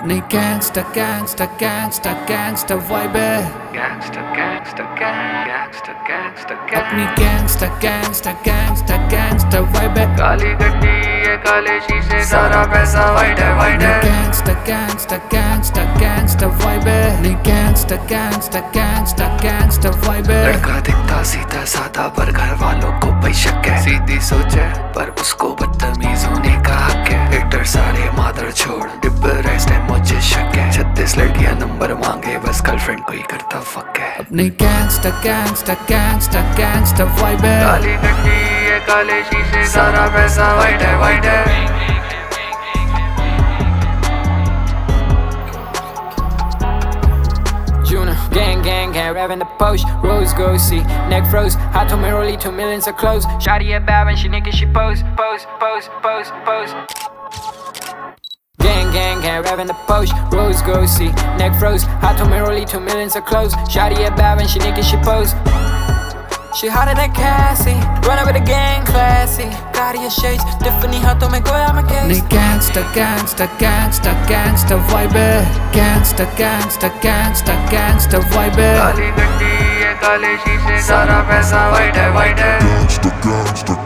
अपनी gangster gangster gangster gangster vibe है, gangster gangster gangster gangster अपनी gangster gangster gangster gangster vibe है। काली गड्डी ये काले शीशे सारा पैसा वाइट है वाइट है। Gangster gangster gangster gangster vibe है, नहीं gangster gangster gangster gangster vibe है। लड़का दिखता सीधा साधा पर घर वालों को बेशक है, सीधी सोच है पर उसको बदतमीज होने का हक है। हेटर सारे मादर छोड़ डिप्रेस्ड है मुझे शक है, 36 लड़कियां नंबर मांगे बस गर्लफ्रेंड कोई करता फक है। अपनी gangster gangster gangster gangster vibe है, काली गड्डी ये काले शीशे सारा पैसा वाइट है वाइट है। Gang, gang, gang, rap in the post. Rose goes see, neck froze. I told me rollie 2 millions of clothes. Shawty a bad when she naked, she pose, pose, pose, pose, pose. Gang, gang, gang, rap in the post. Rose goes see, neck froze. I told me rollie 2 millions of clothes. Shawty a bad when she naked, she pose. She hotter than Cassie, running with the gang, classy. Cartier shades, Tiffany हाथों में कोया मैं case. नहीं gangster gangster gangster gangster vibe है, gangster gangster gangster gangster vibe है। काली गड्डी ये काले शीशे सारा पैसा वाइट है वाइट है। Gangsta, gangsta,